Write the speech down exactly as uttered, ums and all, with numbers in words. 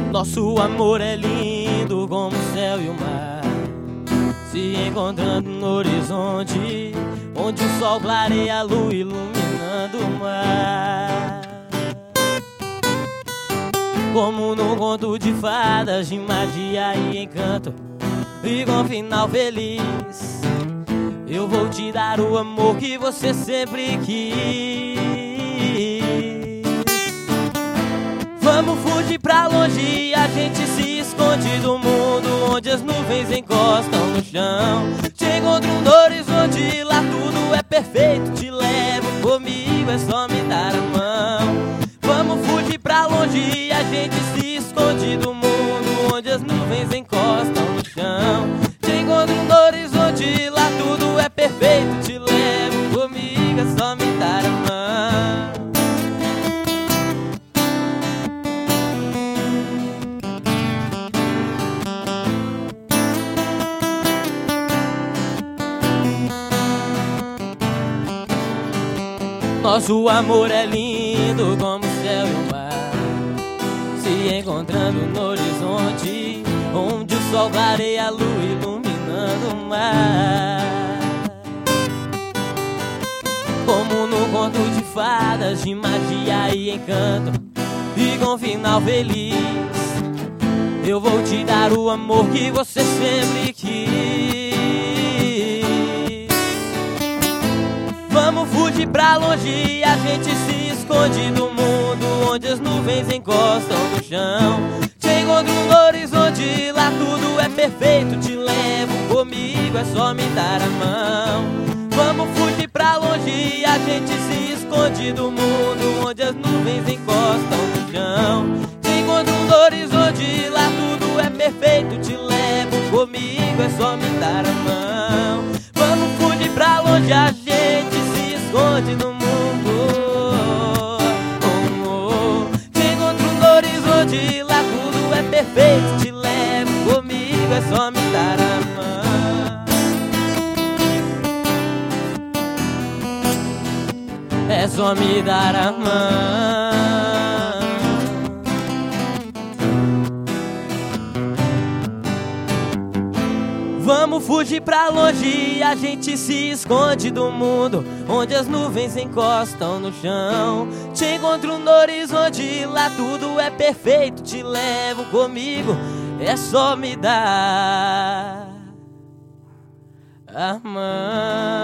Nosso amor é lindo como o céu e o mar, se encontrando no horizonte, onde o sol clareia a lua iluminando o mar. Como num conto de fadas, de magia e encanto, e com um final feliz, eu vou te dar o amor que você sempre quis. Vamos fugir pra longe, a gente se esconde do mundo, onde as nuvens encostam no chão. Te encontro no horizonte, lá tudo é perfeito. Te levo comigo, é só me dar a mão. Vamos fugir pra longe, a gente se esconde do mundo, onde as nuvens encostam no chão. Te encontro no horizonte, lá tudo é perfeito. Te levo comigo, é só me dar a mão. Nosso amor é lindo como o céu e o mar, se encontrando no horizonte, onde o sol clareia a lua iluminando o mar. Como num conto de fadas, de magia e encanto, e com um final feliz, eu vou te dar o amor que você sempre quis. Vamos fugir pra longe, a gente se esconde do mundo, onde as nuvens encostam no chão. Te encontro no horizonte, lá tudo é perfeito. Te levo comigo, é só me dar a mão. Vamos fugir pra longe, a gente se esconde do mundo, onde as nuvens encostam no chão. Te encontro no horizonte, lá tudo é perfeito. Te levo comigo, é só me dar a mão. Vamos fugir pra longe, a gente se esconde no mundo, oh, oh. Te encontro no horizonte, lá tudo é perfeito. Te levo comigo, é só me dar a mão. É só me dar a mão. Vamos fugir pra longe, a gente se esconde do mundo, onde as nuvens encostam no chão. Te encontro no horizonte, lá tudo é perfeito. Te levo comigo, é só me dar a mão.